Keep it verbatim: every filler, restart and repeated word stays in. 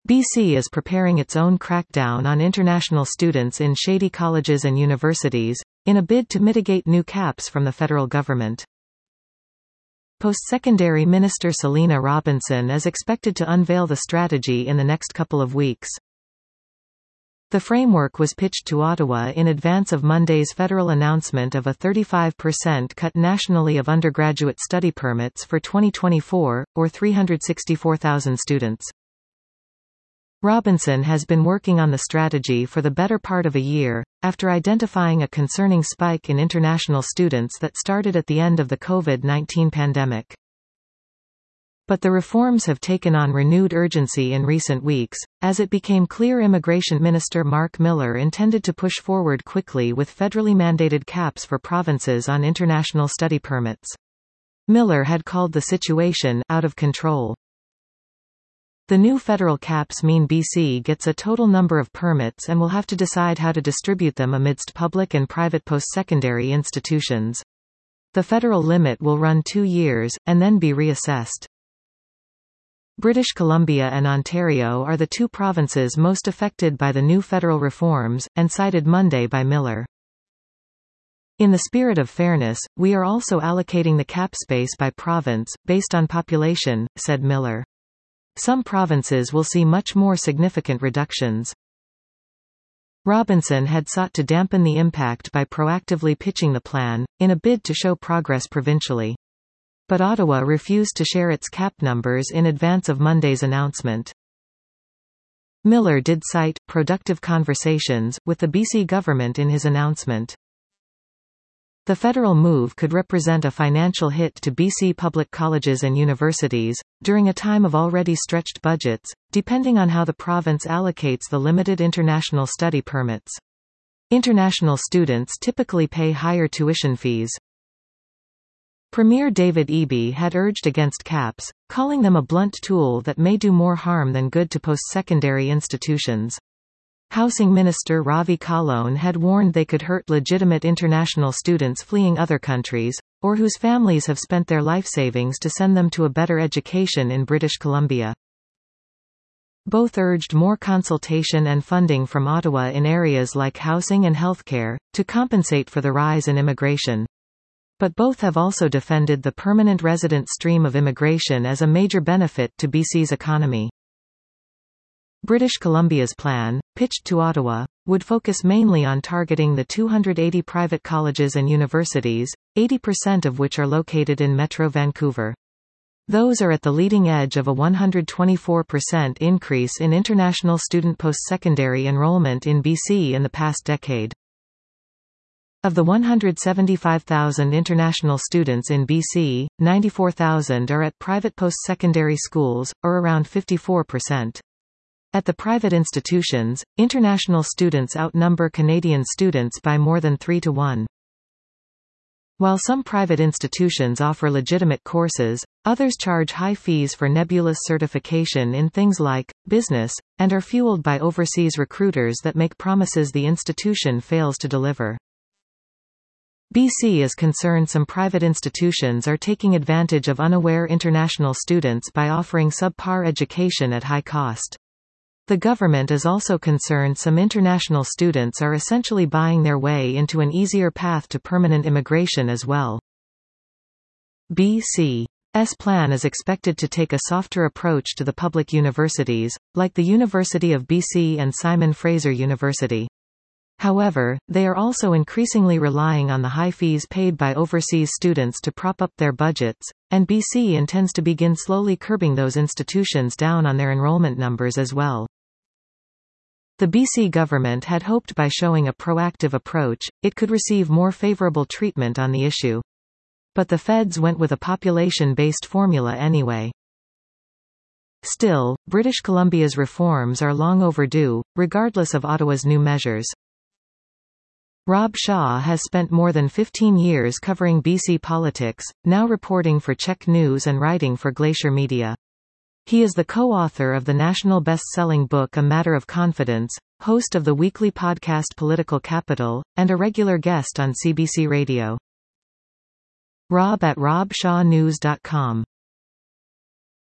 B C is preparing its own crackdown on international students in shady colleges and universities, in a bid to mitigate new caps from the federal government. Post-secondary Minister Selina Robinson is expected to unveil the strategy in the next couple of weeks. The framework was pitched to Ottawa in advance of Monday's federal announcement of a thirty-five percent cut nationally of undergraduate study permits for twenty twenty-four, or three hundred sixty-four thousand students. Robinson has been working on the strategy for the better part of a year, after identifying a concerning spike in international students that started at the end of the COVID nineteen pandemic. But the reforms have taken on renewed urgency in recent weeks, as it became clear Immigration Minister Mark Miller intended to push forward quickly with federally mandated caps for provinces on international study permits. Miller had called the situation out of control. The new federal caps mean B C gets a total number of permits and will have to decide how to distribute them amidst public and private post-secondary institutions. The federal limit will run two years, and then be reassessed. British Columbia and Ontario are the two provinces most affected by the new federal reforms, and cited Monday by Miller. In the spirit of fairness, we are also allocating the cap space by province, based on population, said Miller. Some provinces will see much more significant reductions. Robinson had sought to dampen the impact by proactively pitching the plan, in a bid to show progress provincially. But Ottawa refused to share its cap numbers in advance of Monday's announcement. Miller did cite productive conversations with the B C government in his announcement. The federal move could represent a financial hit to B C public colleges and universities, during a time of already stretched budgets, depending on how the province allocates the limited international study permits. International students typically pay higher tuition fees. Premier David Eby had urged against caps, calling them a blunt tool that may do more harm than good to post-secondary institutions. Housing Minister Ravi Kahlon had warned they could hurt legitimate international students fleeing other countries, or whose families have spent their life savings to send them to a better education in British Columbia. Both urged more consultation and funding from Ottawa in areas like housing and healthcare, to compensate for the rise in immigration. But both have also defended the permanent resident stream of immigration as a major benefit to B C's economy. British Columbia's plan, pitched to Ottawa, would focus mainly on targeting the two hundred eighty private colleges and universities, eighty percent of which are located in Metro Vancouver. Those are at the leading edge of a one hundred twenty-four percent increase in international student post-secondary enrollment in B C in the past decade. Of the one hundred seventy-five thousand international students in B C, ninety-four thousand are at private post-secondary schools, or around fifty-four percent. At the private institutions, international students outnumber Canadian students by more than three to one. While some private institutions offer legitimate courses, others charge high fees for nebulous certification in things like business, and are fueled by overseas recruiters that make promises the institution fails to deliver. B C is concerned some private institutions are taking advantage of unaware international students by offering subpar education at high cost. The government is also concerned some international students are essentially buying their way into an easier path to permanent immigration as well. B C's plan is expected to take a softer approach to the public universities, like the University of B C and Simon Fraser University. However, they are also increasingly relying on the high fees paid by overseas students to prop up their budgets, and B C intends to begin slowly curbing those institutions down on their enrollment numbers as well. The B C government had hoped by showing a proactive approach, it could receive more favorable treatment on the issue. But the feds went with a population-based formula anyway. Still, British Columbia's reforms are long overdue, regardless of Ottawa's new measures. Rob Shaw has spent more than fifteen years covering B C politics, now reporting for Czech News and writing for Glacier Media. He is the co-author of the national best-selling book A Matter of Confidence, host of the weekly podcast Political Capital, and a regular guest on C B C Radio. Rob at rob shaw news dot com